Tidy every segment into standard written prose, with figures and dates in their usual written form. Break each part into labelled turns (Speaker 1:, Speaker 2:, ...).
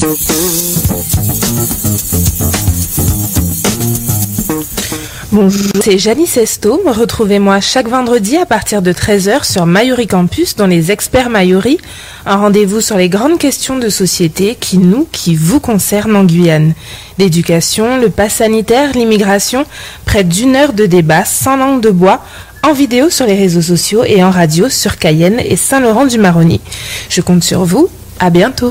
Speaker 1: Bonjour, c'est Janice Esto. Retrouvez-moi chaque vendredi à partir de 13h sur Mayuri Campus dans les experts Mayuri. Un rendez-vous sur les grandes questions de société qui vous concernent en Guyane. L'éducation, le pass sanitaire, l'immigration, près d'une heure de débat sans langue de bois, en vidéo sur les réseaux sociaux et en radio sur Cayenne et Saint-Laurent-du-Maroni. Je compte sur vous. À bientôt.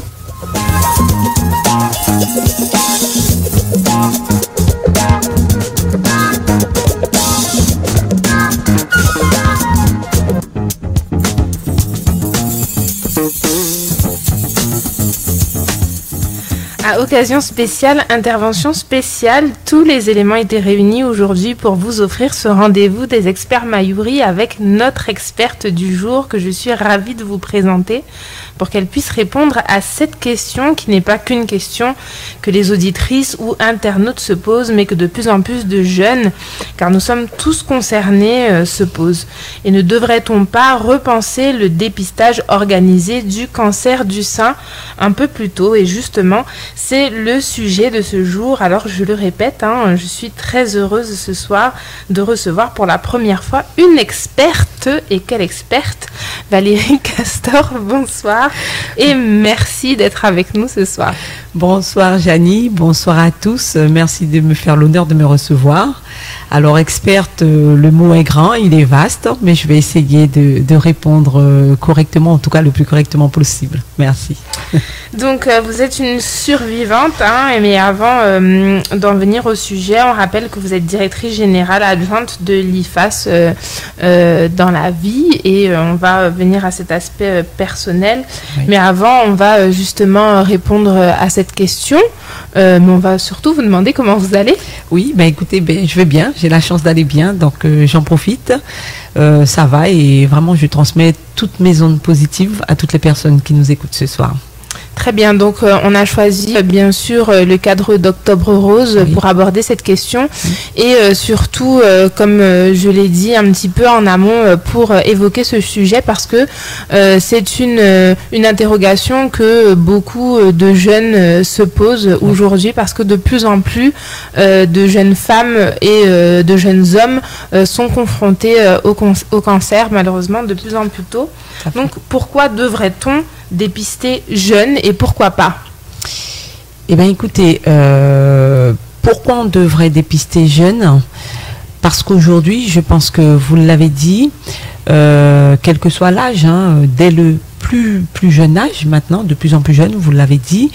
Speaker 1: À occasion spéciale, intervention spéciale, tous les éléments étaient réunis aujourd'hui pour vous offrir ce rendez-vous des experts Mayuri avec notre experte du jour que je suis ravie de vous présenter pour qu'elle puisse répondre à cette question qui n'est pas qu'une question que les auditrices ou internautes se posent, mais que de plus en plus de jeunes, car nous sommes tous concernés, se posent. Et ne devrait-on pas repenser le dépistage organisé du cancer du sein un peu plus tôt? Et justement, c'est le sujet de ce jour. Alors je le répète, je suis très heureuse ce soir de recevoir pour la première fois une experte. Et quelle experte? Valérie Castor, bonsoir et merci d'être avec nous ce soir.
Speaker 2: Bonsoir Janie, bonsoir à tous, merci de me faire l'honneur de me recevoir. Alors experte, le mot est grand, il est vaste, mais je vais essayer de répondre correctement, en tout cas le plus correctement possible. Merci.
Speaker 1: Donc vous êtes une survivante, mais avant d'en venir au sujet, on rappelle que vous êtes directrice générale adjointe de l'IFAS dans la vie et on va venir à cet aspect personnel. Oui. Mais avant, on va justement répondre à cette question, mais on va surtout vous demander comment vous allez.
Speaker 2: Oui, écoutez, je vais bien, j'ai la chance d'aller bien, donc j'en profite. Ça va et vraiment je transmets toutes mes ondes positives à toutes les personnes qui nous écoutent ce soir.
Speaker 1: Très bien, donc on a choisi bien sûr le cadre d'Octobre Rose pour aborder cette question et surtout, comme je l'ai dit un petit peu en amont, pour évoquer ce sujet parce que c'est une interrogation que beaucoup de jeunes se posent aujourd'hui parce que de plus en plus de jeunes femmes et de jeunes hommes sont confrontés au cancer malheureusement de plus en plus tôt. Donc pourquoi devrait-on dépister jeune et pourquoi pas?
Speaker 2: Eh bien écoutez, pourquoi on devrait dépister jeune? Parce qu'aujourd'hui, je pense que vous l'avez dit, quel que soit l'âge, dès le plus jeune âge maintenant, de plus en plus jeune, vous l'avez dit,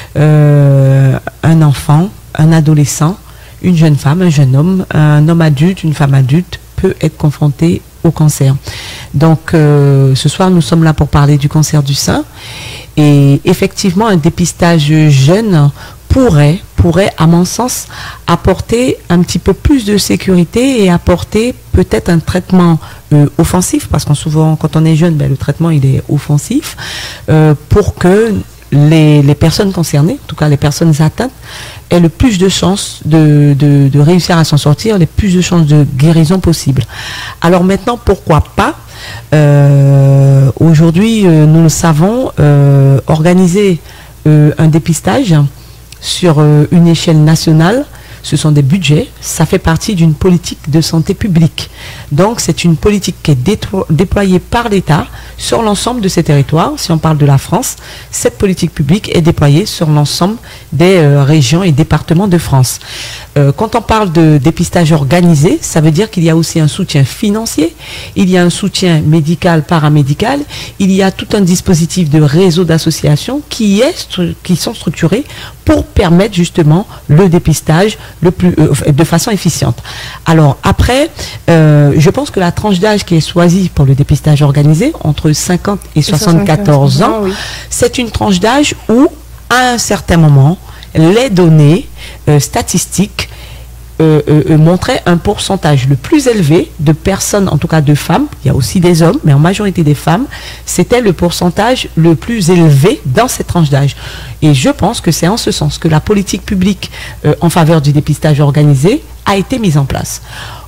Speaker 2: un enfant, un adolescent, une jeune femme, un jeune homme, un homme adulte, une femme adulte peut être confronté au cancer. Donc ce soir nous sommes là pour parler du cancer du sein et effectivement un dépistage jeune pourrait à mon sens apporter un petit peu plus de sécurité et apporter peut-être un traitement offensif parce qu'en souvent quand on est jeune le traitement il est offensif pour que les personnes concernées, en tout cas les personnes atteintes, aient le plus de chances de réussir à s'en sortir, les plus de chances de guérison possible. Alors maintenant, pourquoi pas aujourd'hui, nous le savons, organiser un dépistage sur une échelle nationale, ce sont des budgets, ça fait partie d'une politique de santé publique. Donc c'est une politique qui est déployée par l'État sur l'ensemble de ces territoires. Si on parle de la France, cette politique publique est déployée sur l'ensemble des régions et départements de France. Quand on parle de dépistage organisé, ça veut dire qu'il y a aussi un soutien financier, il y a un soutien médical, paramédical, il y a tout un dispositif de réseau d'associations qui sont structurés pour permettre justement le dépistage de façon efficiente. Alors après, je pense que la tranche d'âge qui est choisie pour le dépistage organisé, entre 50 et 74 ans, oui. C'est une tranche d'âge où, à un certain moment, les données statistiques montrait un pourcentage le plus élevé de personnes, en tout cas de femmes, il y a aussi des hommes, mais en majorité des femmes, c'était le pourcentage le plus élevé dans cette tranche d'âge. Et je pense que c'est en ce sens que la politique publique en faveur du dépistage organisé a été mise en place.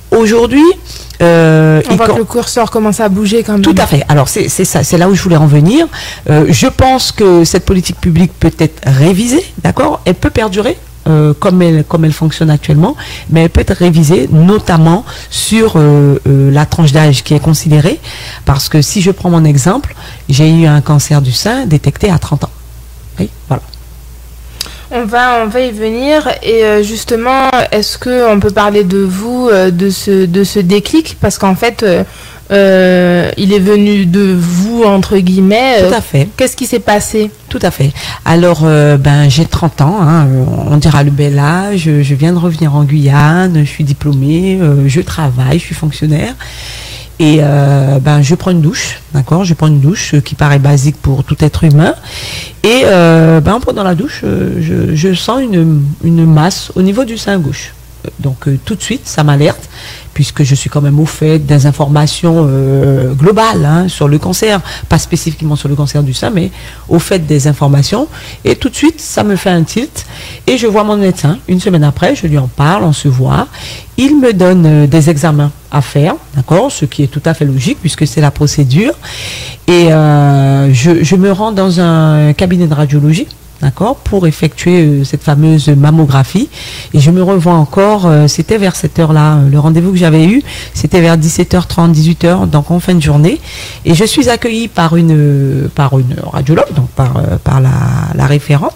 Speaker 2: aujourd'hui,
Speaker 1: on voit que le curseur commence à bouger quand même.
Speaker 2: Tout à fait. Alors c'est ça, c'est là où je voulais en venir. Je pense que cette politique publique peut être révisée, d'accord ? Elle peut perdurer. Comme elle fonctionne actuellement, mais elle peut être révisée, notamment sur la tranche d'âge qui est considérée, parce que si je prends mon exemple, j'ai eu un cancer du sein détecté à 30 ans. Oui, voilà.
Speaker 1: On va y venir, et justement, est-ce qu'on peut parler de vous, de ce déclic, parce qu'en fait, il est venu de vous, entre guillemets.
Speaker 2: Tout à fait.
Speaker 1: Qu'est-ce qui s'est passé ?
Speaker 2: Tout à fait. Alors, j'ai 30 ans, on dira le bel âge, je viens de revenir en Guyane, je suis diplômée, je travaille, je suis fonctionnaire. Et je prends une douche, d'accord ? Je prends une douche qui paraît basique pour tout être humain. Et en prenant la douche, je sens une masse au niveau du sein gauche. Donc tout de suite, ça m'alerte, puisque je suis quand même au fait des informations globales sur le cancer, pas spécifiquement sur le cancer du sein, mais au fait des informations. Et tout de suite, ça me fait un tilt. Et je vois mon médecin. Une semaine après, je lui en parle, on se voit. Il me donne des examens à faire, d'accord, ce qui est tout à fait logique, puisque c'est la procédure. Et je me rends dans un cabinet de radiologie, d'accord, pour effectuer cette fameuse mammographie. Et je me revois encore, c'était vers cette heure-là, le rendez-vous que j'avais eu, c'était vers 17h30, 18h, donc en fin de journée. Et je suis accueillie par une radiologue, donc par la référente.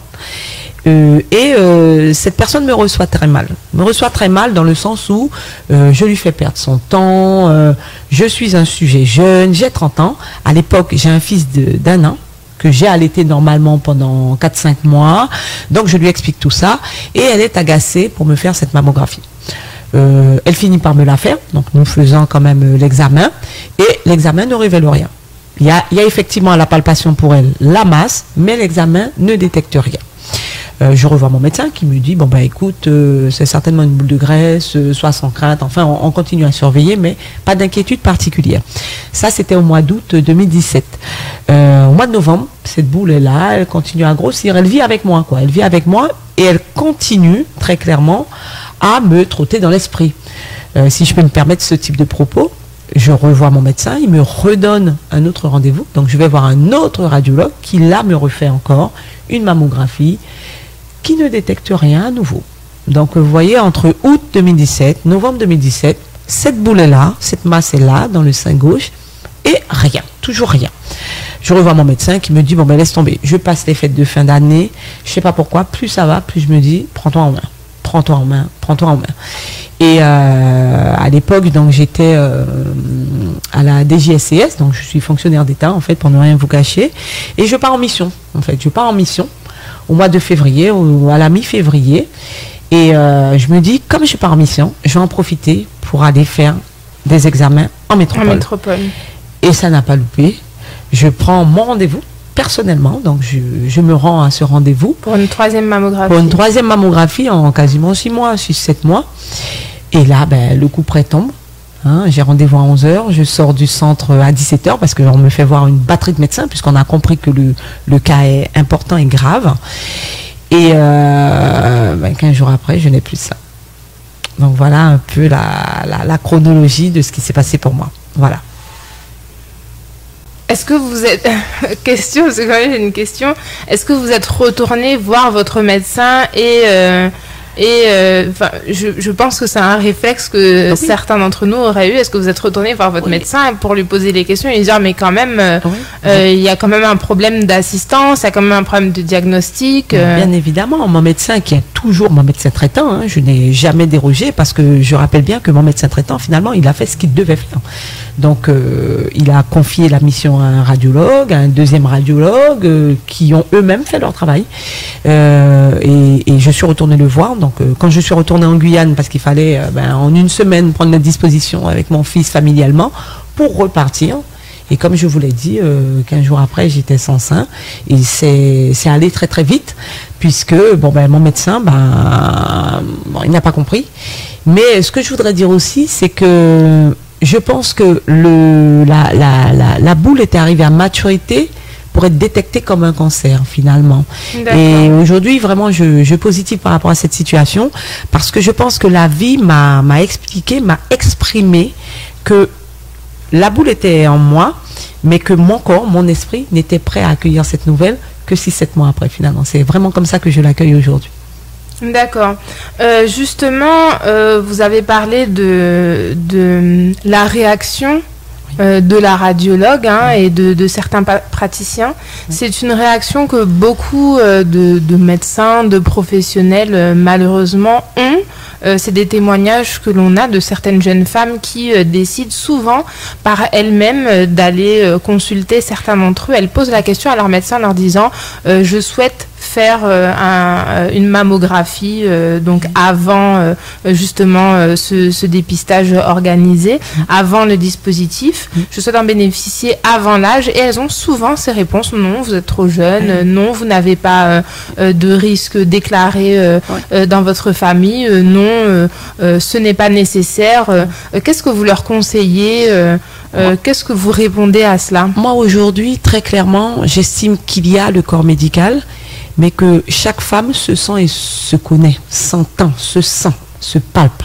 Speaker 2: Cette personne me reçoit très mal. Dans le sens où je lui fais perdre son temps, je suis un sujet jeune, j'ai 30 ans. À l'époque, j'ai un fils d'1 an, que j'ai allaité normalement pendant 4-5 mois. Donc je lui explique tout ça et elle est agacée pour me faire cette mammographie. Elle finit par me la faire, donc nous faisons quand même l'examen, et l'examen ne révèle rien. Il y a effectivement à la palpation pour elle la masse, mais l'examen ne détecte rien. Je revois mon médecin qui me dit, écoute, c'est certainement une boule de graisse, sois sans crainte, enfin on continue à surveiller, mais pas d'inquiétude particulière. Ça, c'était au mois d'août 2017. Au mois de novembre, cette boule est là, elle continue à grossir, elle vit avec moi, quoi. Elle vit avec moi et elle continue, très clairement, à me trotter dans l'esprit. Si je peux me permettre ce type de propos, je revois mon médecin, il me redonne un autre rendez-vous, donc je vais voir un autre radiologue qui, là, me refait encore une mammographie qui ne détecte rien à nouveau. Donc, vous voyez, entre août 2017, novembre 2017, cette boule est là, cette masse est là, dans le sein gauche, et rien, toujours rien. Je revois mon médecin qui me dit, laisse tomber, je passe les fêtes de fin d'année, je sais pas pourquoi, plus ça va, plus je me dis, prends-toi en main. Et à l'époque, donc j'étais à la DGSCS, donc je suis fonctionnaire d'État, en fait, pour ne rien vous cacher, et je pars en mission, au mois de février, ou à la mi-février, et je me dis, comme je pars en mission, je vais en profiter pour aller faire des examens en métropole. Et ça n'a pas loupé. Je prends mon rendez-vous personnellement, donc je me rends à ce rendez-vous.
Speaker 1: Pour une troisième mammographie.
Speaker 2: En quasiment 6-7 mois. Et là, le coup près tombe. J'ai rendez-vous à 11h, je sors du centre à 17h parce qu'on me fait voir une batterie de médecins puisqu'on a compris que le cas est important et grave. Et 15 jours après, je n'ai plus ça. Donc voilà un peu la chronologie de ce qui s'est passé pour moi. Voilà.
Speaker 1: Est-ce que vous êtes... question, parce que quand même j'ai une question. Est-ce que vous êtes retourné voir votre médecin je pense que c'est un réflexe que certains d'entre nous auraient eu. Est-ce que vous êtes retourné voir votre médecin pour lui poser les questions et lui dire mais quand même il y a quand même un problème d'assistance, il y a quand même un problème de diagnostic
Speaker 2: Bien évidemment, mon médecin qui est toujours mon médecin traitant, je n'ai jamais dérogé parce que je rappelle bien que mon médecin traitant finalement il a fait ce qu'il devait faire. Donc il a confié la mission à un radiologue, à un deuxième radiologue qui ont eux-mêmes fait leur travail et je suis retournée le voir. Donc quand je suis retournée en Guyane parce qu'il fallait en une semaine prendre mes dispositions avec mon fils familialement pour repartir. Et comme je vous l'ai dit, 15 jours après, j'étais sans sein. Et c'est allé très très vite, puisque mon médecin, il n'a pas compris. Mais ce que je voudrais dire aussi, c'est que je pense que la boule était arrivée à maturité pour être détecté comme un cancer finalement.
Speaker 1: D'accord.
Speaker 2: Et aujourd'hui, vraiment, je positive par rapport à cette situation parce que je pense que la vie m'a expliqué, m'a exprimé que la boule était en moi, mais que mon corps, mon esprit n'était prêt à accueillir cette nouvelle que 6-7 mois après finalement. C'est vraiment comme ça que je l'accueille aujourd'hui.
Speaker 1: D'accord. Justement, vous avez parlé de la réaction de la radiologue et de certains praticiens. C'est une réaction que beaucoup de médecins, de professionnels malheureusement ont. C'est des témoignages que l'on a de certaines jeunes femmes qui décident souvent par elles-mêmes d'aller consulter certains d'entre eux. Elles posent la question à leur médecin en leur disant je souhaite faire une mammographie donc avant justement ce dépistage organisé, avant le dispositif. Je souhaite en bénéficier avant l'âge et elles ont souvent ces réponses: non, vous êtes trop jeune, non, vous n'avez pas de risque déclaré dans votre famille, non, ce n'est pas nécessaire. Qu'est-ce que vous leur conseillez? Qu'est-ce que vous répondez à cela?
Speaker 2: Moi aujourd'hui, très clairement, j'estime qu'il y a le corps médical, mais que chaque femme se sent et se connaît, s'entend, se sent, se palpe.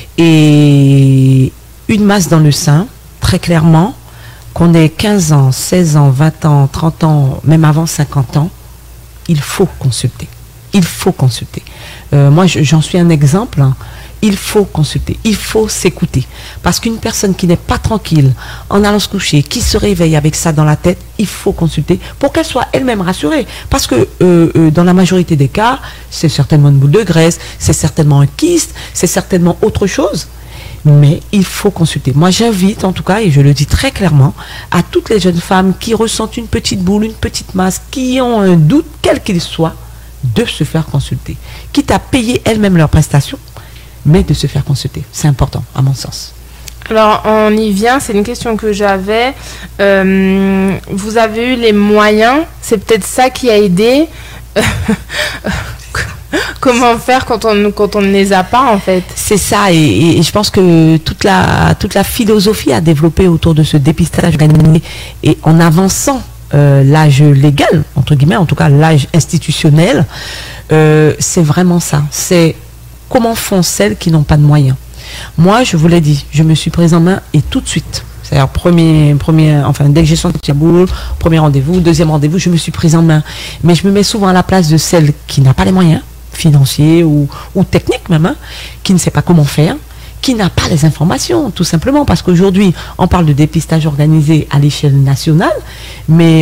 Speaker 2: Et une masse dans le sein, très clairement, qu'on ait 15 ans, 16 ans, 20 ans, 30 ans, même avant 50 ans, il faut consulter. Il faut consulter. Moi, j'en suis un exemple. Il faut consulter, il faut s'écouter. Parce qu'une personne qui n'est pas tranquille en allant se coucher, qui se réveille avec ça dans la tête, il faut consulter pour qu'elle soit elle-même rassurée. Parce que dans la majorité des cas, c'est certainement une boule de graisse, c'est certainement un kyste, c'est certainement autre chose. Mais il faut consulter. Moi, j'invite, en tout cas, et je le dis très clairement, à toutes les jeunes femmes qui ressentent une petite boule, une petite masse, qui ont un doute, quel qu'il soit, de se faire consulter. Quitte à payer elles-mêmes leurs prestations, mais de se faire consulter. C'est important, à mon sens.
Speaker 1: Alors, on y vient, c'est une question que j'avais. Vous avez eu les moyens, c'est peut-être ça qui a aidé. Comment faire quand on ne les a pas, en fait? C'est ça, et je pense que toute la philosophie a développé autour de ce dépistage organisé et en avançant l'âge légal, entre guillemets, en tout cas l'âge institutionnel, c'est vraiment ça. C'est comment font celles qui n'ont pas de moyens. Moi, je vous l'ai dit, je me suis prise en main et tout de suite. C'est-à-dire, dès que j'ai senti la boule, premier rendez-vous, deuxième rendez-vous, je me suis prise en main. Mais je me mets souvent à la place de celle qui n'a pas les moyens, financiers ou techniques même, qui ne sait pas comment faire, qui n'a pas les informations, tout simplement. Parce qu'aujourd'hui, on parle de dépistage organisé à l'échelle nationale, mais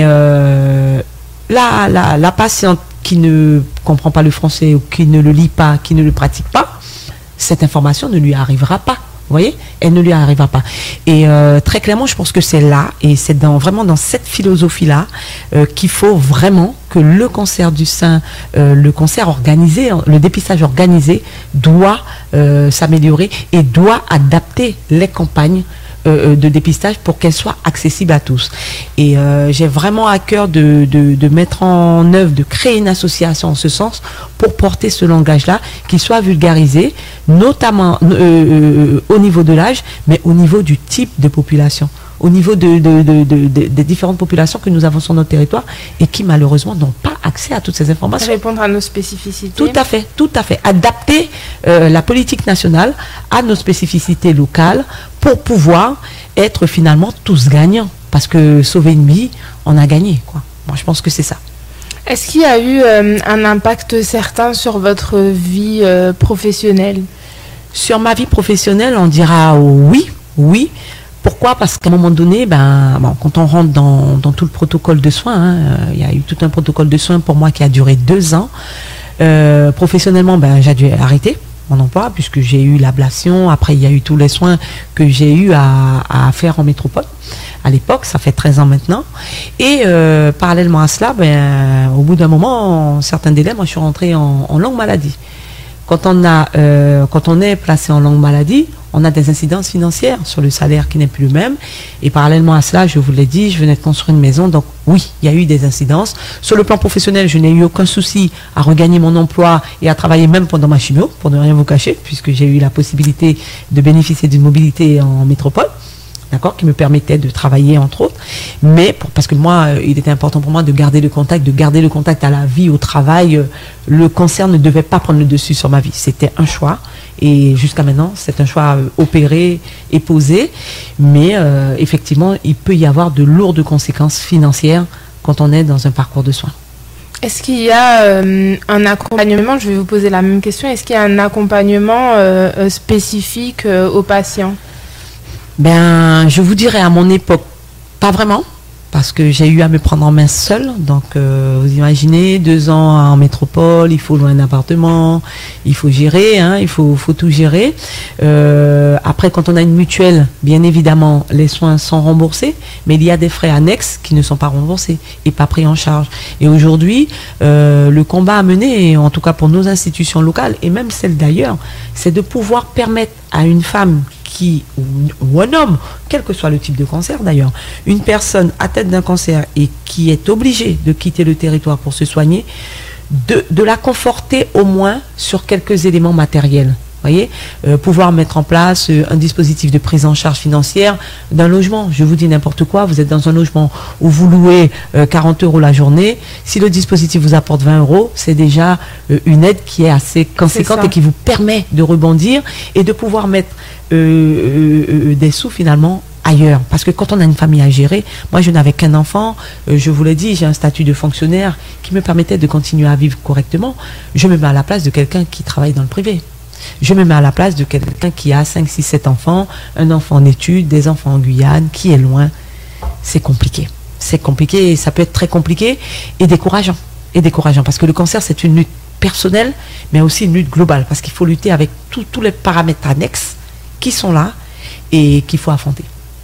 Speaker 1: la patiente qui ne comprend pas le français ou qui ne le lit pas, qui ne le pratique pas, cette information ne lui arrivera pas. Vous voyez, elle ne lui arrivera pas. Et très clairement, je pense que c'est là, et c'est vraiment dans cette philosophie-là qu'il faut vraiment que le cancer du sein, le cancer organisé, le dépistage organisé doit s'améliorer et doit adapter les campagnes de dépistage pour qu'elles soient accessibles à tous. Et j'ai vraiment à cœur de mettre en œuvre, de créer une association en ce sens pour porter ce langage-là, qui soit vulgarisé, notamment au niveau de l'âge, mais au niveau du type de population, au niveau des différentes populations que nous avons sur notre territoire et qui malheureusement n'ont pas accès à toutes ces informations. Répondre à nos spécificités.
Speaker 2: Tout à fait, tout à fait. Adapter la politique nationale à nos spécificités locales pour pouvoir être finalement tous gagnants. Parce que sauver une vie, on a gagné, quoi. Moi, je pense que c'est ça.
Speaker 1: Est-ce qu'il y a eu un impact certain sur votre vie professionnelle?
Speaker 2: Sur ma vie professionnelle, on dira oui. Pourquoi? Parce qu'à un moment donné, quand on rentre dans tout le protocole de soins, il y a eu tout un protocole de soins pour moi qui a duré 2 ans. Professionnellement, j'ai dû arrêter mon emploi puisque j'ai eu l'ablation. Après, il y a eu tous les soins que j'ai eu à faire en métropole. À l'époque, ça fait 13 ans maintenant. Et parallèlement à cela, au bout d'un moment, en certains délais, moi je suis rentrée en longue maladie. Quand on est placé en longue maladie, on a des incidences financières sur le salaire qui n'est plus le même. Et parallèlement à cela, je vous l'ai dit, je venais de construire une maison. Donc oui, il y a eu des incidences. Sur le plan professionnel, je n'ai eu aucun souci à regagner mon emploi et à travailler même pendant ma chimio, pour ne rien vous cacher, puisque j'ai eu la possibilité de bénéficier d'une mobilité en métropole. d'accord, qui me permettait de travailler entre autres, mais parce que moi, il était important pour moi de garder le contact à la vie, au travail. Le cancer ne devait pas prendre le dessus sur ma vie. C'était un choix, et jusqu'à maintenant, c'est un choix opéré et posé, mais effectivement, il peut y avoir de lourdes conséquences financières quand on est dans un parcours de soins.
Speaker 1: Est-ce qu'il y a un accompagnement, je vais vous poser la même question, est-ce qu'il y a un accompagnement spécifique aux patients?
Speaker 2: Ben, je vous dirais à mon époque, pas vraiment, parce que j'ai eu à me prendre en main seule. Donc, vous imaginez, 2 ans en métropole, il faut louer un appartement, il faut gérer, hein, il faut tout gérer. Après, quand on a une mutuelle, bien évidemment, les soins sont remboursés, mais il y a des frais annexes qui ne sont pas remboursés et pas pris en charge. Et aujourd'hui, le combat à mener, en tout cas pour nos institutions locales, et même celles d'ailleurs, c'est de pouvoir permettre à une femme ou un homme, quel que soit le type de cancer d'ailleurs, une personne atteinte d'un cancer et qui est obligée de quitter le territoire pour se soigner, de la conforter au moins sur quelques éléments matériels. Voyez, pouvoir mettre en place un dispositif de prise en charge financière d'un logement. Je vous dis n'importe quoi, vous êtes dans un logement où vous louez 40 € la journée. Si le dispositif vous apporte 20 €, c'est déjà une aide qui est assez conséquente et qui vous permet de rebondir et de pouvoir mettre des sous finalement ailleurs. Parce que quand on a une famille à gérer, moi je n'avais qu'un enfant, je vous l'ai dit, j'ai un statut de fonctionnaire qui me permettait de continuer à vivre correctement. Je me mets à la place de quelqu'un qui travaille dans le privé. Je me mets à la place de quelqu'un qui a 5, 6, 7 enfants, un enfant en études, des enfants en Guyane, qui est loin. C'est compliqué. C'est compliqué et ça peut être très compliqué et décourageant. Et décourageant parce que le cancer, c'est une lutte personnelle, mais aussi une lutte globale parce qu'il faut lutter avec tous les paramètres annexes qui sont là et qu'il faut affronter.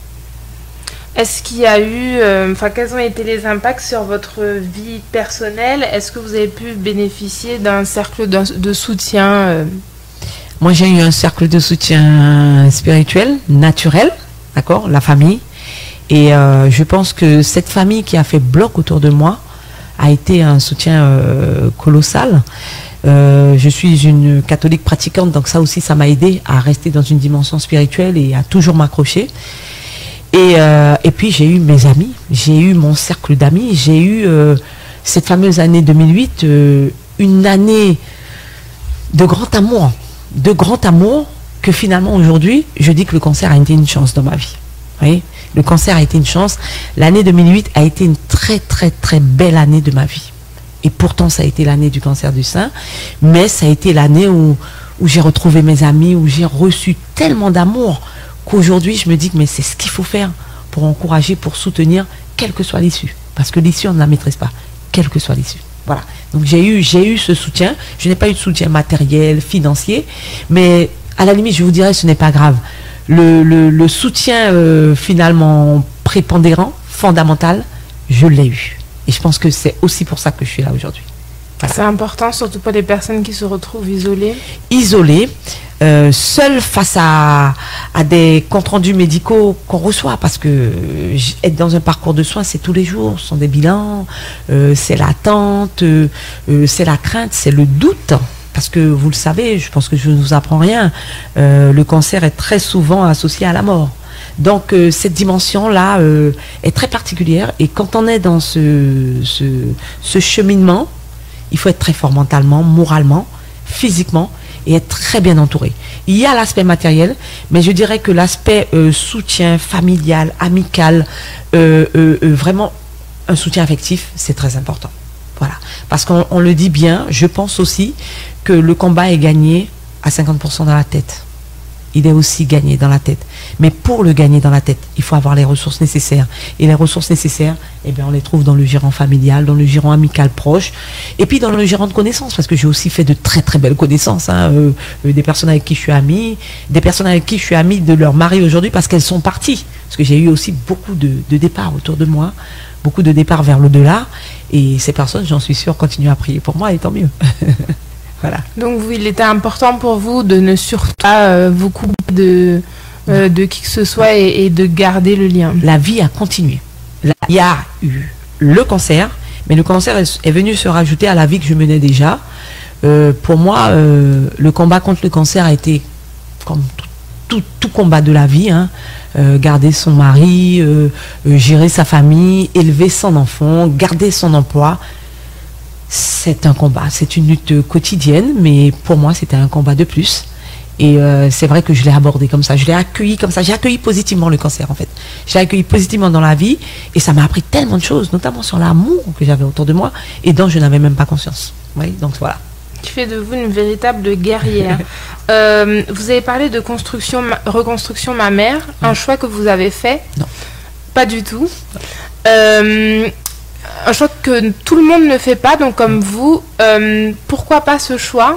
Speaker 1: Est-ce qu'il y a eu, quels ont été les impacts sur votre vie personnelle? Est-ce que vous avez pu bénéficier d'un cercle de soutien
Speaker 2: Moi, j'ai eu un cercle de soutien spirituel, naturel, d'accord, la famille. Et je pense que cette famille qui a fait bloc autour de moi a été un soutien colossal. Je suis une catholique pratiquante, donc ça aussi, ça m'a aidé à rester dans une dimension spirituelle et à toujours m'accrocher. Et puis, j'ai eu mes amis, j'ai eu mon cercle d'amis, j'ai eu cette fameuse année 2008, une année de grand amour que finalement aujourd'hui, je dis que le cancer a été une chance dans ma vie. Vous voyez, le cancer a été une chance. L'année 2008 a été une très très très belle année de ma vie. Et pourtant, ça a été l'année du cancer du sein, mais ça a été l'année où j'ai retrouvé mes amis, où j'ai reçu tellement d'amour qu'aujourd'hui, je me dis que mais c'est ce qu'il faut faire pour encourager, pour soutenir, quelle que soit l'issue. Parce que l'issue, on ne la maîtrise pas, quelle que soit l'issue. Voilà. Donc j'ai eu ce soutien. Je n'ai pas eu de soutien matériel, financier, mais à la limite, je vous dirais, ce n'est pas grave. Le soutien finalement prépondérant, fondamental, je l'ai eu. Et je pense que c'est aussi pour ça que je suis là aujourd'hui. Voilà.
Speaker 1: C'est important, surtout pour les personnes qui se retrouvent isolées.
Speaker 2: Isolées, seules face à des comptes rendus médicaux qu'on reçoit, parce que être dans un parcours de soins, c'est tous les jours, ce sont des bilans, c'est l'attente, c'est la crainte, c'est le doute. Parce que vous le savez, je pense que je ne vous apprends rien, le cancer est très souvent associé à la mort. Donc cette dimension-là est très particulière, et quand on est dans ce cheminement, il faut être très fort mentalement, moralement, physiquement, et être très bien entouré. Il y a l'aspect matériel, mais je dirais que l'aspect soutien familial, amical, vraiment un soutien affectif, c'est très important. Voilà. Parce qu'on le dit bien, je pense aussi que le combat est gagné à 50% dans la tête. Il est aussi gagné dans la tête. Mais pour le gagner dans la tête, il faut avoir les ressources nécessaires. Et les ressources nécessaires, eh bien, on les trouve dans le giron familial, dans le giron amical proche, et puis dans le giron de connaissances, parce que j'ai aussi fait de très très belles connaissances, hein, des personnes avec qui je suis amie, des personnes avec qui je suis amie de leur mari aujourd'hui, parce qu'elles sont parties. Parce que j'ai eu aussi beaucoup de départs autour de moi, beaucoup de départs vers l'au-delà, et ces personnes, j'en suis sûre, continuent à prier pour moi, et tant mieux. Voilà. Donc
Speaker 1: il était important pour vous de ne surtout pas vous couper de qui que ce soit et de garder le lien.
Speaker 2: La vie a continué. Il y a eu le cancer, mais le cancer est venu se rajouter à la vie que je menais déjà. Pour moi, le combat contre le cancer a été, comme tout combat de la vie, hein. Garder son mari, gérer sa famille, élever son enfant, garder son emploi, c'est un combat, c'est une lutte quotidienne, mais pour moi c'était un combat de plus. Et c'est vrai que je l'ai abordé comme ça, je l'ai accueilli comme ça, j'ai accueilli positivement le cancer en fait. Je l'ai accueilli positivement dans la vie et ça m'a appris tellement de choses, notamment sur l'amour que j'avais autour de moi et dont je n'avais même pas conscience. Oui, donc voilà.
Speaker 1: Qui fait de vous une véritable guerrière. Vous avez parlé de reconstruction mammaire, un choix que vous avez fait?
Speaker 2: Non.
Speaker 1: Pas du tout. Un choix que tout le monde ne fait pas, donc comme vous, pourquoi pas ce choix?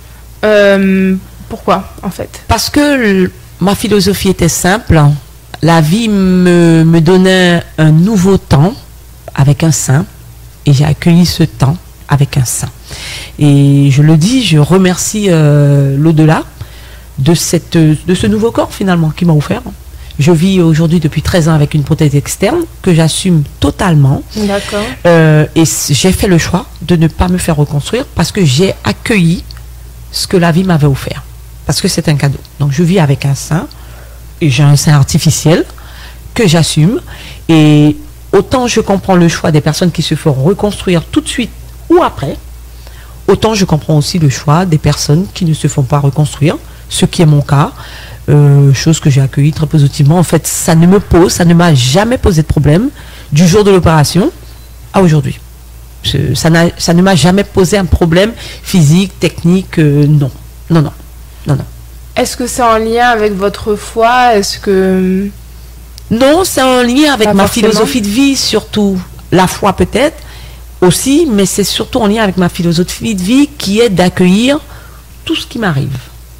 Speaker 1: Pourquoi, en fait?
Speaker 2: Parce que ma philosophie était simple. La vie me donnait un nouveau temps avec un sein et j'ai accueilli ce temps avec un sein. Et je le dis, je remercie l'au-delà de ce nouveau corps finalement qui m'a offert. Je vis aujourd'hui depuis 13 ans avec une prothèse externe que j'assume totalement.
Speaker 1: D'accord.
Speaker 2: Et j'ai fait le choix de ne pas me faire reconstruire parce que j'ai accueilli ce que la vie m'avait offert. Parce que c'est un cadeau. Donc je vis avec un sein et j'ai un sein artificiel que j'assume. Et autant je comprends le choix des personnes qui se font reconstruire tout de suite ou après, autant je comprends aussi le choix des personnes qui ne se font pas reconstruire, ce qui est mon cas. Chose que j'ai accueillie très positivement. En fait, ça ne m'a jamais posé de problème du jour de l'opération à aujourd'hui. Ça ne m'a jamais posé un problème physique, technique, non.
Speaker 1: Est-ce que c'est en lien avec votre foi? Est-ce que...
Speaker 2: Non, c'est en lien avec ma
Speaker 1: forcément.
Speaker 2: philosophie de vie, surtout. La foi peut-être aussi, mais c'est surtout en lien avec ma philosophie de vie qui est d'accueillir tout ce qui m'arrive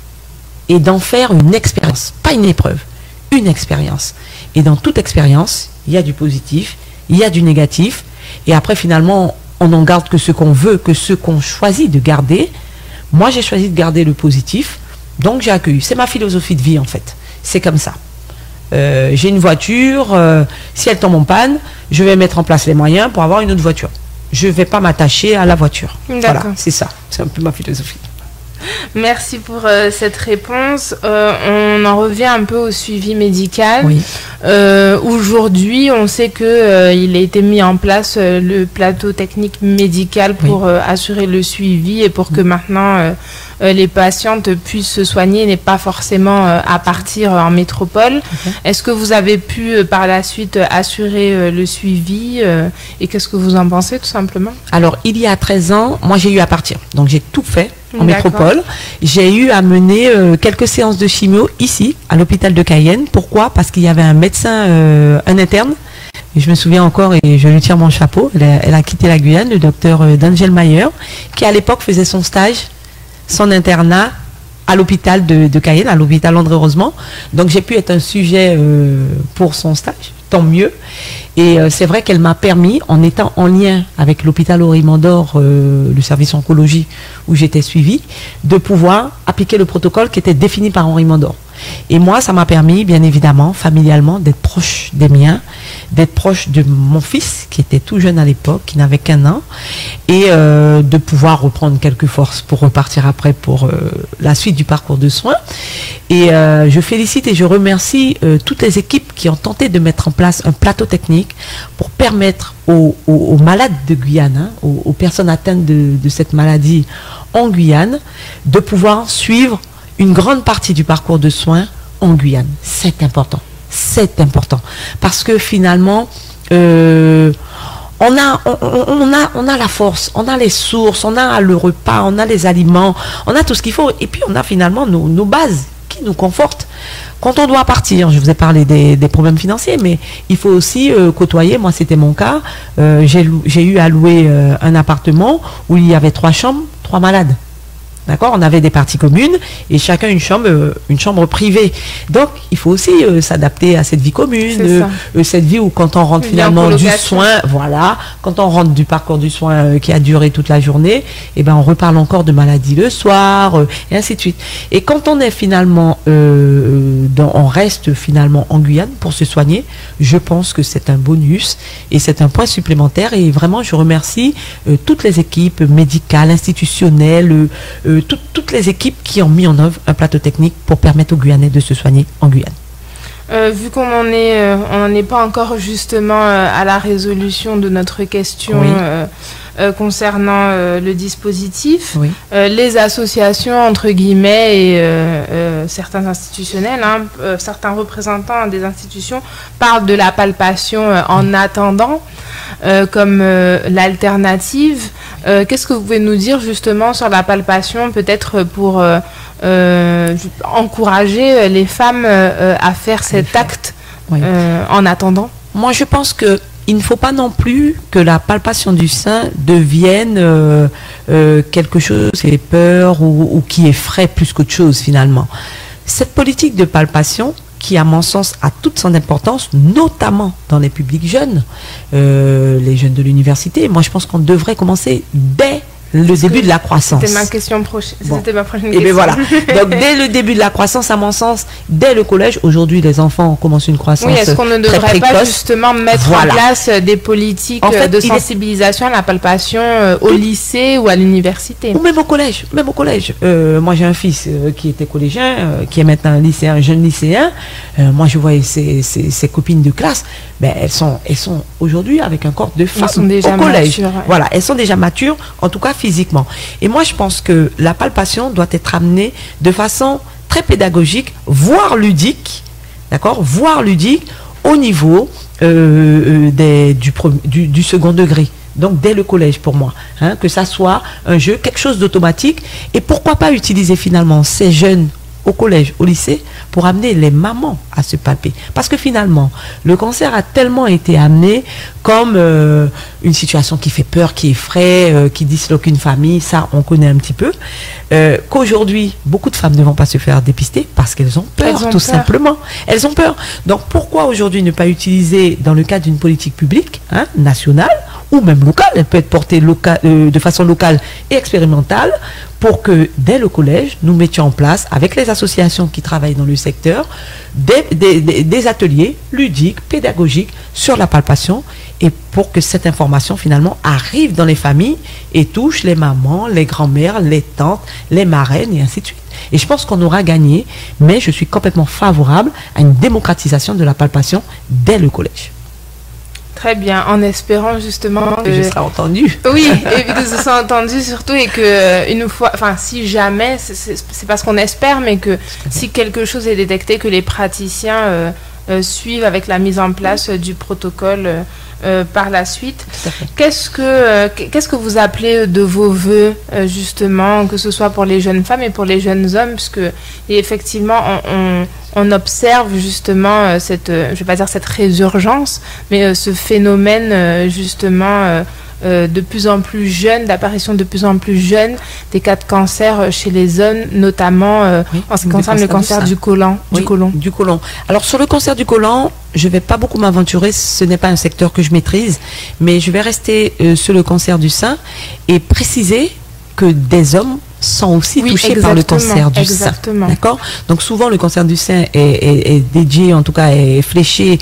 Speaker 2: et d'en faire une expérience, pas une épreuve, une expérience. Et dans toute expérience, il y a du positif, il y a du négatif, et après finalement, on n'en garde que ce qu'on veut, que ce qu'on choisit de garder. Moi, j'ai choisi de garder le positif, donc j'ai accueilli. C'est ma philosophie de vie en fait, c'est comme ça. J'ai une voiture, si elle tombe en panne, je vais mettre en place les moyens pour avoir une autre voiture. Je ne vais pas m'attacher à la voiture. Voilà, c'est ça, c'est un peu ma philosophie.
Speaker 1: Merci pour cette réponse. On en revient un peu au suivi médical.
Speaker 2: Oui.
Speaker 1: Aujourd'hui, on sait que il a été mis en place le plateau technique médical pour assurer le suivi et pour que maintenant les patientes puissent se soigner, n'est pas forcément à partir en métropole. Est-ce que vous avez pu par la suite assurer le suivi et qu'est-ce que vous en pensez tout simplement?
Speaker 2: Alors, il y a 13 ans, moi j'ai eu à partir. Donc j'ai tout fait en métropole. J'ai eu à mener quelques séances de chimio ici, à l'hôpital de Cayenne. Pourquoi? Parce qu'il y avait un médecin, un interne. Et je me souviens encore, et je lui tire mon chapeau, elle a quitté la Guyane, le docteur D'Angel Mayer, qui à l'époque faisait son stage, son internat à l'hôpital de Cayenne, à l'hôpital André Rosemont. Donc j'ai pu être un sujet pour son stage, tant mieux. Et c'est vrai qu'elle m'a permis, en étant en lien avec l'hôpital Henri-Mandor, le service oncologie où j'étais suivie, de pouvoir appliquer le protocole qui était défini par Henri-Mandor. Et moi, ça m'a permis, bien évidemment, familialement, d'être proche des miens, d'être proche de mon fils, qui était tout jeune à l'époque, qui n'avait qu'1 an, et de pouvoir reprendre quelques forces pour repartir après pour la suite du parcours de soins. Et je félicite et je remercie toutes les équipes qui ont tenté de mettre en place un plateau technique pour permettre aux malades de Guyane, aux personnes atteintes de cette maladie en Guyane, de pouvoir suivre une grande partie du parcours de soins en Guyane. C'est important. C'est important. Parce que finalement, on a la force, on a les sources, on a le repas, on a les aliments, on a tout ce qu'il faut. Et puis on a finalement nos bases qui nous confortent. Quand on doit partir, je vous ai parlé des problèmes financiers, mais il faut aussi côtoyer, moi c'était mon cas, j'ai eu à louer un appartement où il y avait 3 chambres, 3 malades. D'accord, on avait des parties communes et chacun une chambre privée. Donc, il faut aussi s'adapter à cette vie commune, cette vie où quand on rentre finalement du soin, voilà, quand on rentre du parcours du soin qui a duré toute la journée, et ben on reparle encore de maladie le soir et ainsi de suite. Et quand on est finalement, on reste finalement en Guyane pour se soigner, je pense que c'est un bonus et c'est un point supplémentaire. Et vraiment, je remercie toutes les équipes médicales, institutionnelles. toutes les équipes qui ont mis en œuvre un plateau technique pour permettre aux Guyanais de se soigner en Guyane.
Speaker 1: Vu qu'on n'en est pas encore justement à la résolution de notre question concernant le dispositif, les associations, entre guillemets, et certains institutionnels, certains représentants des institutions parlent de la palpation en attendant comme l'alternative. Qu'est-ce que vous pouvez nous dire justement sur la palpation, peut-être pour encourager les femmes à faire cet acte en attendant?
Speaker 2: Moi, je pense qu'il ne faut pas non plus que la palpation du sein devienne quelque chose qui fait peur ou qui effraie plus qu'autre chose finalement. Cette politique de palpation, qui à mon sens a toute son importance, notamment dans les publics jeunes, les jeunes de l'université, moi je pense qu'on devrait commencer dès le début de la croissance.
Speaker 1: C'était ma question prochaine. C'était ma prochaine
Speaker 2: question. Et bien voilà.
Speaker 1: Donc
Speaker 2: dès le début de la croissance, à mon sens, dès le collège, aujourd'hui les enfants commencent une croissance très précoce.
Speaker 1: Est-ce qu'on ne devrait pas justement mettre en place des politiques de sensibilisation à la palpation au lycée ou à l'université?
Speaker 2: Ou même au collège. Moi j'ai un fils qui était collégien, qui est maintenant un jeune lycéen. Moi je voyais ses copines de classe. Ben, elles sont aujourd'hui avec un corps de femme au collège. Voilà, elles sont déjà matures, en tout cas physiquement. Et moi, je pense que la palpation doit être amenée de façon très pédagogique, voire ludique, d'accord, voire ludique au niveau du second degré. Donc, dès le collège, pour moi, que ça soit un jeu, quelque chose d'automatique. Et pourquoi pas utiliser finalement ces jeunes au collège, au lycée, pour amener les mamans à se palper. Parce que finalement, le cancer a tellement été amené comme une situation qui fait peur, qui effraie, qui disloque une famille, ça on connaît un petit peu, qu'aujourd'hui, beaucoup de femmes ne vont pas se faire dépister parce qu'elles ont peur, tout simplement. Elles ont peur. Donc pourquoi aujourd'hui ne pas utiliser, dans le cadre d'une politique publique, nationale, ou même locale, elle peut être portée de façon locale et expérimentale, pour que dès le collège, nous mettions en place, avec les associations qui travaillent dans le secteur, des ateliers ludiques, pédagogiques sur la palpation, et pour que cette information finalement arrive dans les familles et touche les mamans, les grands-mères, les tantes, les marraines et ainsi de suite. Et je pense qu'on aura gagné, mais je suis complètement favorable à une démocratisation de la palpation dès le collège.
Speaker 1: Très bien, en espérant justement
Speaker 2: que je serai entendue.
Speaker 1: Oui, et que ce soit entendu surtout, et que une fois, enfin si jamais, c'est pas ce qu'on espère, mais que si quelque chose est détecté, que les praticiens suivent avec la mise en place du protocole par la suite. Qu'est-ce que vous appelez de vos voeux justement, que ce soit pour les jeunes femmes et pour les jeunes hommes, parce que effectivement on observe justement cette, je vais pas dire cette résurgence, mais ce phénomène justement de plus en plus jeune, d'apparition de plus en plus jeune des cas de cancer chez les hommes, notamment en ce qui concerne le cancer du côlon. Du côlon.
Speaker 2: Alors sur le cancer du côlon, je ne vais pas beaucoup m'aventurer, ce n'est pas un secteur que je maîtrise, mais je vais rester sur le cancer du sein et préciser que des hommes sont aussi touchés par le cancer du sein. D'accord ? Donc souvent le cancer du sein est dédié, en tout cas est fléché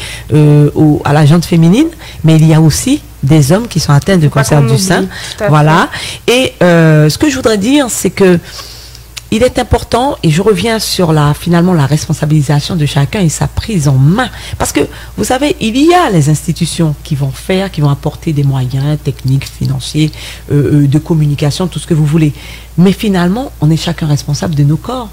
Speaker 2: à la jante féminine, mais il y a aussi des hommes qui sont atteints de cancer du sein. Voilà. Et ce que je voudrais dire, c'est que il est important, et je reviens sur finalement la responsabilisation de chacun et sa prise en main. Parce que, vous savez, il y a les institutions qui vont apporter des moyens techniques, financiers, de communication, tout ce que vous voulez. Mais finalement, on est chacun responsable de nos corps.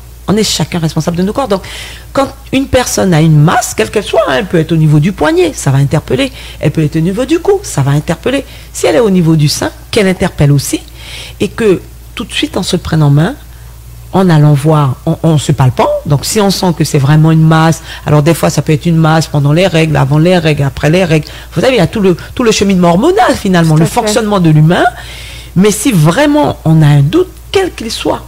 Speaker 2: Donc, quand une personne a une masse, quelle qu'elle soit, elle peut être au niveau du poignet, ça va interpeller. Elle peut être au niveau du cou, ça va interpeller. Si elle est au niveau du sein, qu'elle interpelle aussi. Et que, tout de suite, on se prenne en main, en allant voir, en se palpant. Donc, si on sent que c'est vraiment une masse, alors des fois, ça peut être une masse pendant les règles, avant les règles, après les règles. Vous savez, il y a tout le cheminement hormonal, finalement, le fonctionnement de l'humain. Mais si vraiment on a un doute, quel qu'il soit,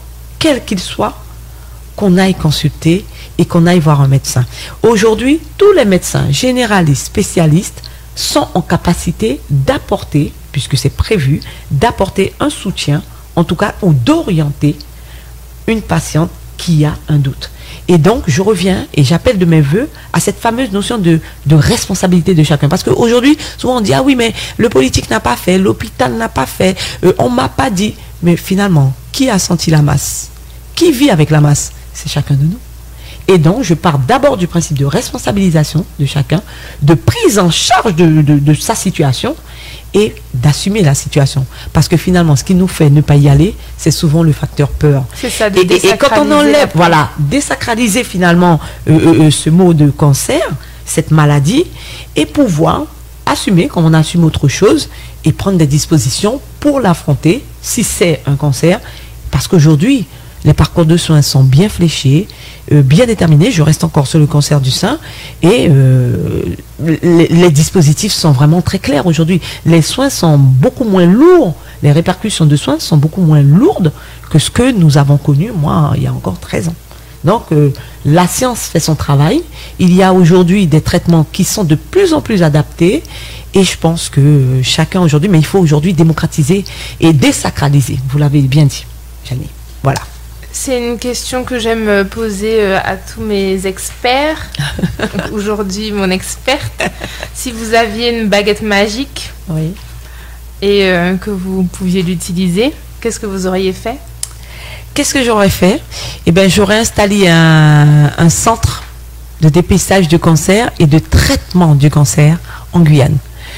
Speaker 2: qu'on aille consulter et qu'on aille voir un médecin. Aujourd'hui, tous les médecins généralistes, spécialistes, sont en capacité d'apporter, puisque c'est prévu, d'apporter un soutien, en tout cas, ou d'orienter une patiente qui a un doute. Et donc, je reviens et j'appelle de mes voeux à cette fameuse notion de responsabilité de chacun. Parce qu'aujourd'hui, souvent on dit, ah oui, mais le politique n'a pas fait, l'hôpital n'a pas fait, on ne m'a pas dit. Mais finalement, qui a senti la masse? Qui vit avec la masse? C'est chacun de nous. Et donc, je pars d'abord du principe de responsabilisation de chacun, de prise en charge de sa situation et d'assumer la situation. Parce que finalement, ce qui nous fait ne pas y aller, c'est souvent le facteur peur.
Speaker 1: C'est ça,
Speaker 2: et quand on enlève, voilà, désacraliser finalement ce mot de cancer, cette maladie, et pouvoir assumer, comme on assume autre chose, et prendre des dispositions pour l'affronter, si c'est un cancer. Parce qu'aujourd'hui, les parcours de soins sont bien fléchés, bien déterminés. Je reste encore sur le cancer du sein. Et les dispositifs sont vraiment très clairs aujourd'hui. Les soins sont beaucoup moins lourds. Les répercussions de soins sont beaucoup moins lourdes que ce que nous avons connu, moi, il y a encore 13 ans. Donc, la science fait son travail. Il y a aujourd'hui des traitements qui sont de plus en plus adaptés. Et je pense que chacun aujourd'hui, mais il faut aujourd'hui démocratiser et désacraliser. Vous l'avez bien dit, Janie. Voilà.
Speaker 1: C'est une question que j'aime poser à tous mes experts. Aujourd'hui, mon experte. Si vous aviez une baguette magique,
Speaker 2: oui,
Speaker 1: et que vous pouviez l'utiliser, qu'est-ce que vous auriez fait?
Speaker 2: Qu'est-ce que j'aurais fait? Eh bien, j'aurais installé un centre de dépistage du cancer et de traitement du cancer en Guyane.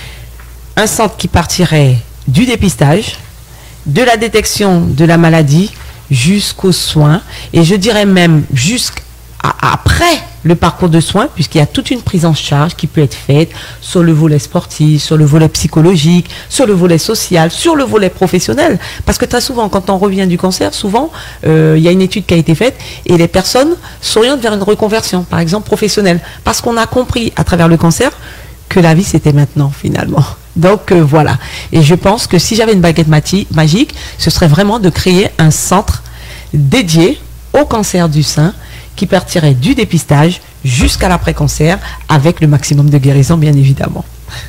Speaker 2: Un centre qui partirait du dépistage, de la détection de la maladie, jusqu'aux soins, et je dirais même jusqu'après le parcours de soins, puisqu'il y a toute une prise en charge qui peut être faite sur le volet sportif, sur le volet psychologique, sur le volet social, sur le volet professionnel. Parce que très souvent, quand on revient du cancer, souvent, il y a une étude qui a été faite et les personnes s'orientent vers une reconversion, par exemple professionnelle, parce qu'on a compris à travers le cancer que la vie c'était maintenant finalement. Donc voilà. Et je pense que si j'avais une baguette magique, ce serait vraiment de créer un centre dédié au cancer du sein qui partirait du dépistage jusqu'à l'après-cancer avec le maximum de guérison, bien évidemment.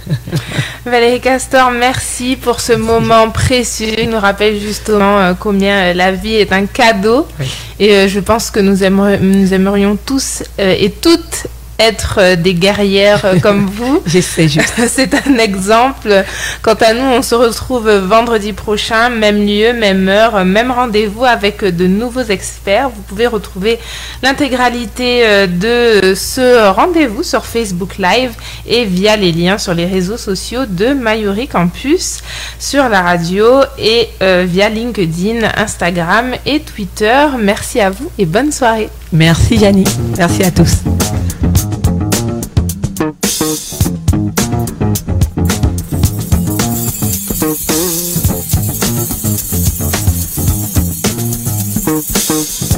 Speaker 1: Valérie Castor, merci pour ce moment précieux. Il nous rappelle justement combien la vie est un cadeau. Oui. Et je pense que nous aimerions tous et toutes être des guerrières comme vous.
Speaker 2: J'essaie juste.
Speaker 1: C'est un exemple. Quant à nous, on se retrouve vendredi prochain, même lieu, même heure, même rendez-vous avec de nouveaux experts. Vous pouvez retrouver l'intégralité de ce rendez-vous sur Facebook Live et via les liens sur les réseaux sociaux de Mayuri Campus, sur la radio et via LinkedIn, Instagram et Twitter. Merci à vous et bonne soirée.
Speaker 2: Merci Janie. Merci à tous. Thank you.